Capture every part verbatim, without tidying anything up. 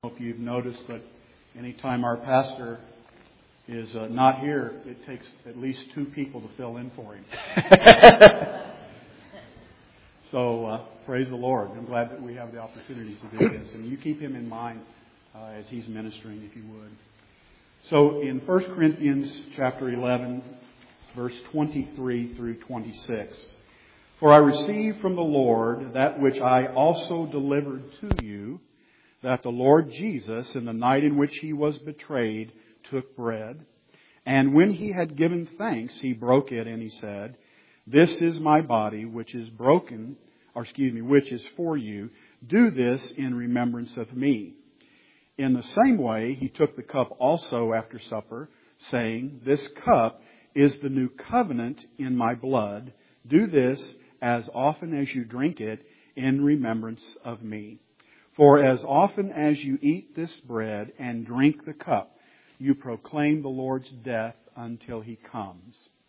If you've noticed, but anytime our pastor is uh, not here, it takes at least two people to fill in for him. so uh, praise the Lord. I'm glad that we have the opportunity to do this. And you keep him in mind uh, as he's ministering, if you would. So in First Corinthians chapter eleven, verse twenty-three through twenty-six. For I received from the Lord that which I also delivered to you, that the Lord Jesus, in the night in which He was betrayed, took bread. And when He had given thanks, He broke it, and He said, This is my body, which is broken, or excuse me, which is for you. Do this in remembrance of me. In the same way, He took the cup also after supper, saying, This cup is the new covenant in my blood. Do this as often as you drink it in remembrance of me. For as often as you eat this bread and drink the cup, you proclaim the Lord's death until He comes.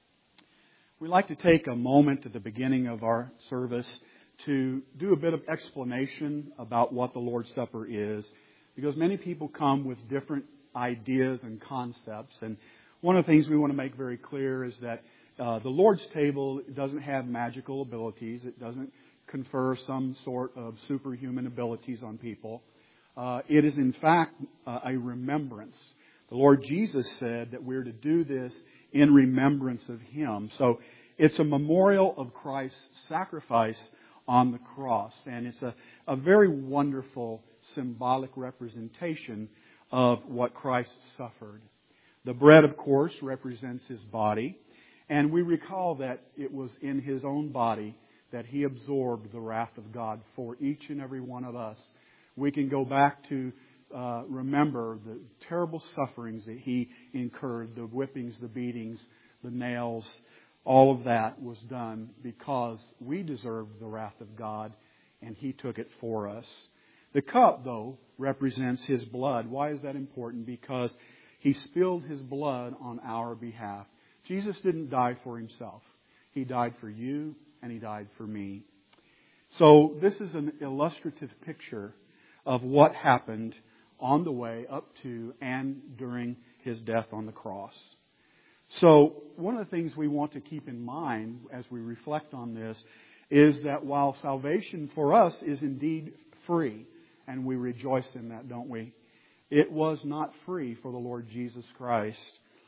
We'd like to take a moment at the beginning of our service to do a bit of explanation about what the Lord's Supper is, because many people come with different ideas and concepts. And one of the things we want to make very clear is that uh, the Lord's table doesn't have magical abilities. It doesn't confer some sort of superhuman abilities on people. Uh, it is in fact uh, a remembrance. The Lord Jesus said that we're to do this in remembrance of Him. So it's a memorial of Christ's sacrifice on the cross. And it's a, a very wonderful symbolic representation of what Christ suffered. The bread, of course, represents His body. And we recall that it was in His own body that He absorbed the wrath of God for each and every one of us. We can go back to uh, remember the terrible sufferings that He incurred, the whippings, the beatings, the nails. All of that was done because we deserved the wrath of God, and He took it for us. The cup, though, represents His blood. Why is that important? Because He spilled His blood on our behalf. Jesus didn't die for Himself. He died for you, and He died for me. So this is an illustrative picture of what happened on the way up to and during His death on the cross. So one of the things we want to keep in mind as we reflect on this is that while salvation for us is indeed free, and we rejoice in that, don't we? It was not free for the Lord Jesus Christ.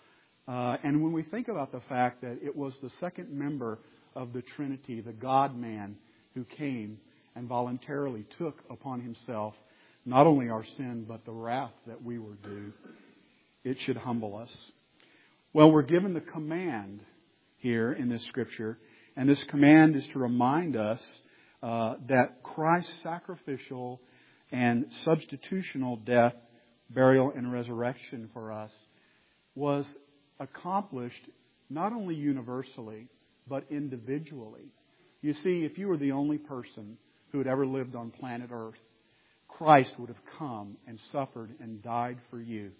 Uh, and when we think about the fact that it was the second member of the Trinity, the God-man, who came and voluntarily took upon Himself not only our sin, but the wrath that we were due, it should humble us. Well, we're given the command here in this Scripture, and this command is to remind us uh, that Christ's sacrificial and substitutional death, burial, and resurrection for us was accomplished not only universally, but individually. You see, if you were the only person who had ever lived on planet Earth, Christ would have come and suffered and died for you.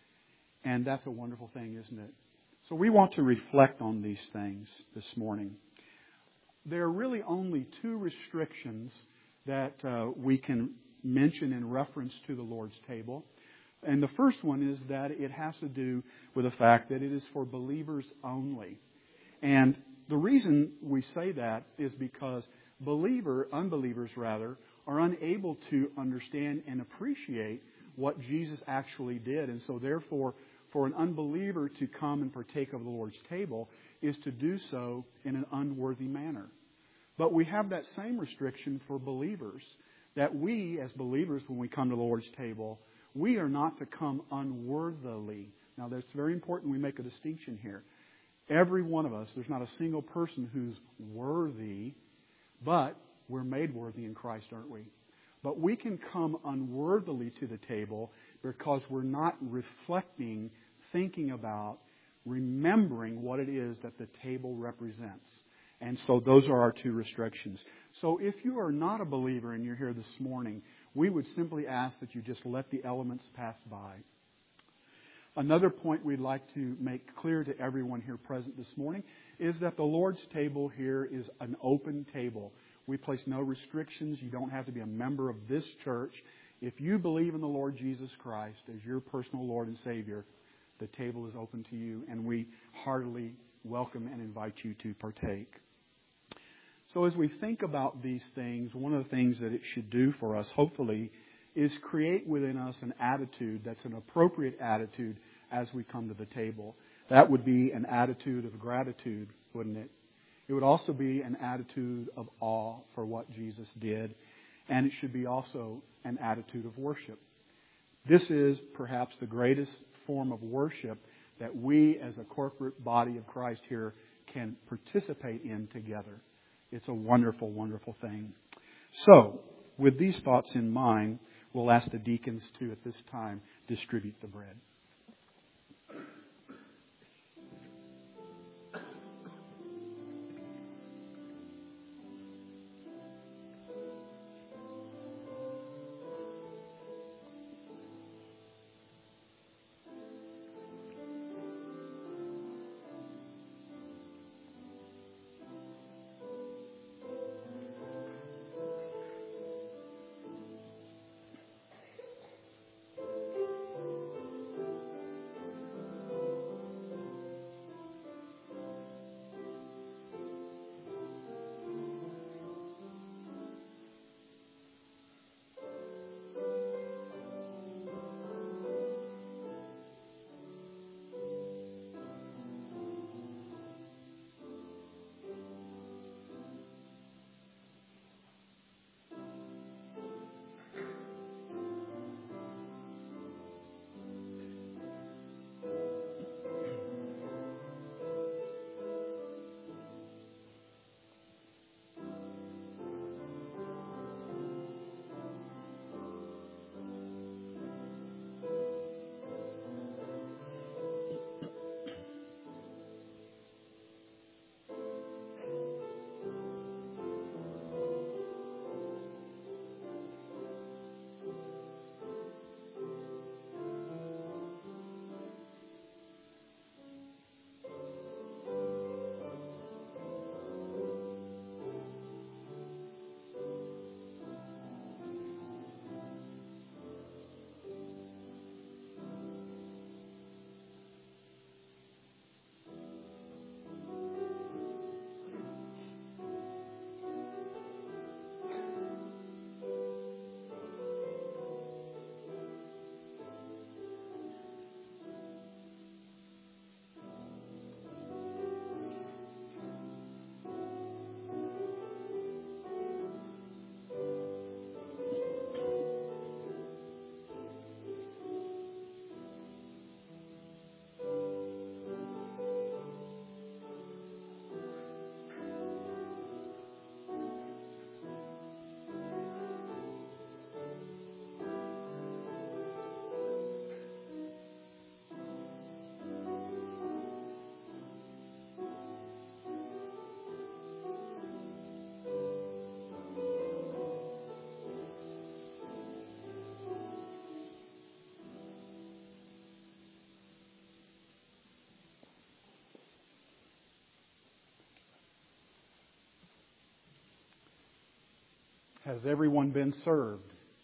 And that's a wonderful thing, isn't it? So we want to reflect on these things this morning. There are really only two restrictions that uh, we can mention in reference to the Lord's table. And the first one is that it has to do with the fact that it is for believers only. And the reason we say that is because believer, unbelievers rather, are unable to understand and appreciate what Jesus actually did. And so therefore, for an unbeliever to come and partake of the Lord's table is to do so in an unworthy manner. But we have that same restriction for believers, that we as believers, when we come to the Lord's table, we are not to come unworthily. Now, that's very important we make a distinction here. Every one of us, there's not a single person who's worthy, but we're made worthy in Christ, aren't we? But we can come unworthily to the table because we're not reflecting, thinking about, remembering what it is that the table represents. And so those are our two restrictions. So if you are not a believer and you're here this morning, we would simply ask that you just let the elements pass by. Another point we'd like to make clear to everyone here present this morning is that the Lord's table here is an open table. We place no restrictions. You don't have to be a member of this church If you believe in the Lord Jesus Christ as your personal Lord and Savior, the table is open to you, and we heartily welcome and invite you to partake. So as we think about these things, one of the things that it should do for us, hopefully, is create within us an attitude that's an appropriate attitude as we come to the table. That would be an attitude of gratitude, wouldn't it? It would also be an attitude of awe for what Jesus did. And it should be also an attitude of worship. This is perhaps the greatest form of worship that we as a corporate body of Christ here can participate in together. It's a wonderful, wonderful thing. So, with these thoughts in mind, we'll ask the deacons to, at this time, distribute the bread. Has everyone been served?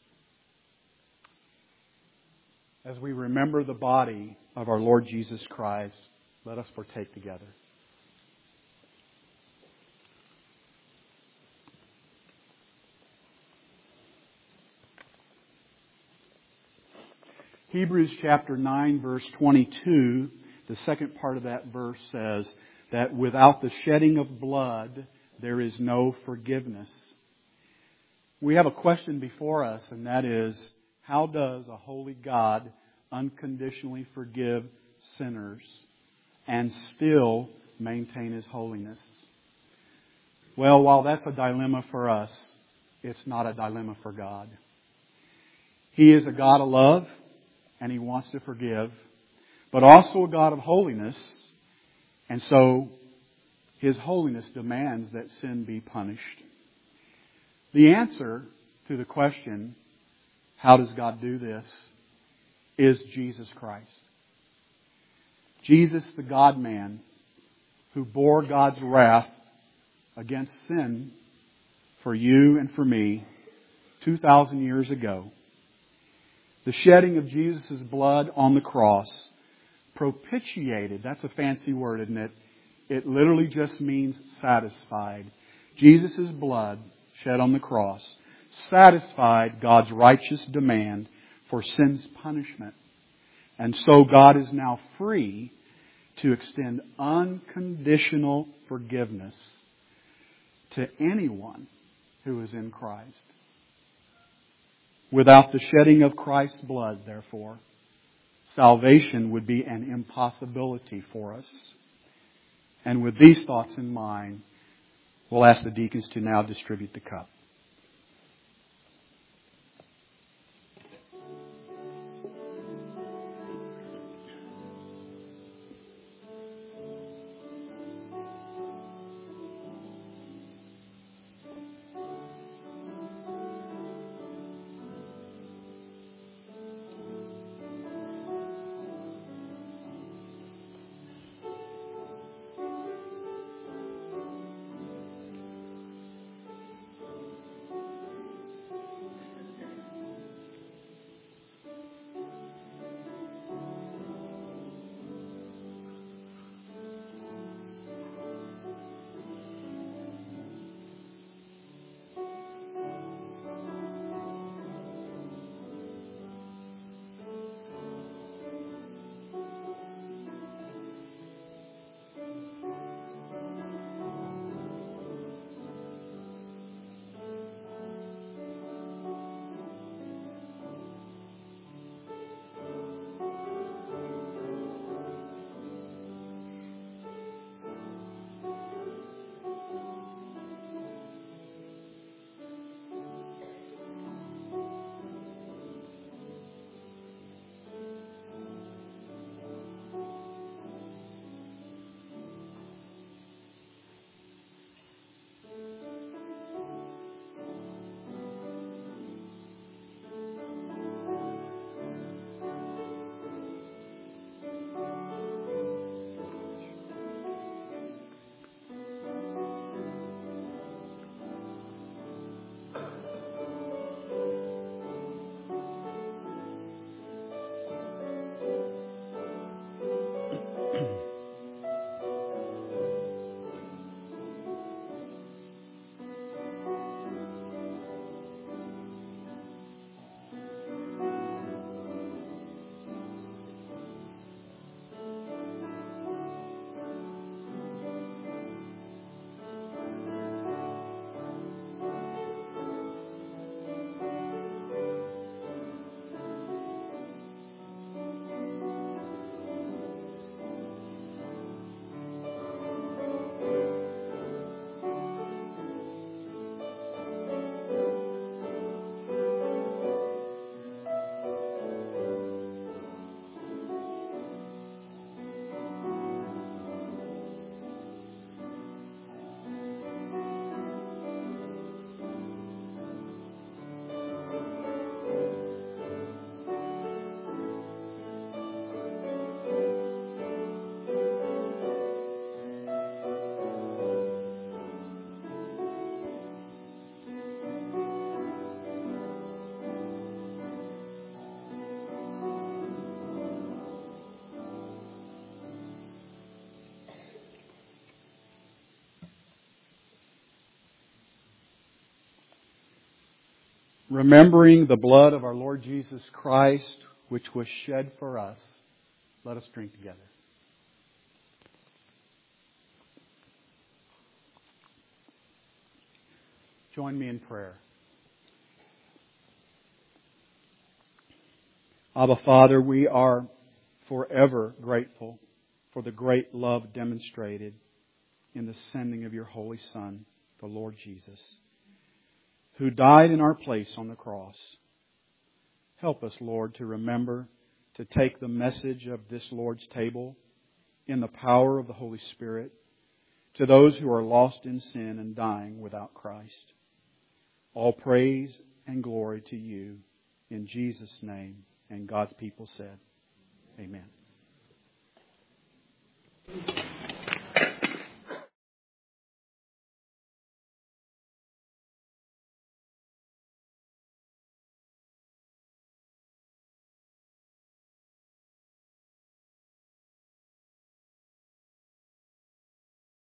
As we remember the body of our Lord Jesus Christ, let us partake together. Hebrews chapter nine, verse twenty-two, the second part of that verse says that without the shedding of blood, there is no forgiveness. We have a question before us, and that is, how does a holy God unconditionally forgive sinners and still maintain His holiness? Well, while that's a dilemma for us, it's not a dilemma for God. He is a God of love, and He wants to forgive, but also a God of holiness, and so His holiness demands that sin be punished. The answer to the question, how does God do this, is Jesus Christ. Jesus, the God-man, who bore God's wrath against sin for you and for me two thousand years ago. The shedding of Jesus' blood on the cross propitiated. That's a fancy word, isn't it? It literally just means satisfied. Jesus' blood shed on the cross satisfied God's righteous demand for sin's punishment. And so God is now free to extend unconditional forgiveness to anyone who is in Christ. Without the shedding of Christ's blood, therefore, salvation would be an impossibility for us. And with these thoughts in mind, we'll ask the deacons to now distribute the cup. Remembering the blood of our Lord Jesus Christ, which was shed for us, let us drink together. Join me in prayer. Abba, Father, we are forever grateful for the great love demonstrated in the sending of your Holy Son, the Lord Jesus, who died in our place on the cross. Help us, Lord, to remember to take the message of this Lord's table in the power of the Holy Spirit to those who are lost in sin and dying without Christ. All praise and glory to you in Jesus' name. And God's people said, Amen.